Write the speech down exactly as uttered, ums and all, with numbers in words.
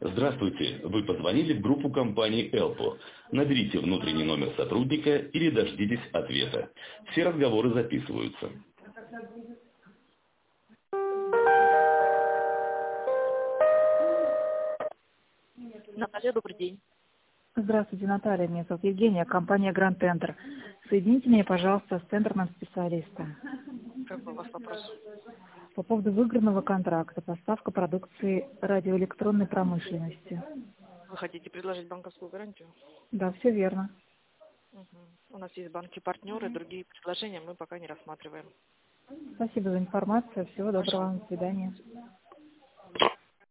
Здравствуйте, вы позвонили в группу компании Элпо. Наберите внутренний номер сотрудника или дождитесь ответа. Все разговоры записываются. Наталья, добрый день. Здравствуйте, Наталья. Меня зовут Евгения, компания Grand Tender. Соедините меня, пожалуйста, с тендерным специалистом. Какой у вас вопрос? По поводу выигранного контракта, поставка продукции радиоэлектронной промышленности. Вы хотите предложить банковскую гарантию? Да, все верно. Угу. У нас есть банки-партнеры, другие предложения мы пока не рассматриваем. Спасибо за информацию. Всего доброго. Пожалуйста. До свидания.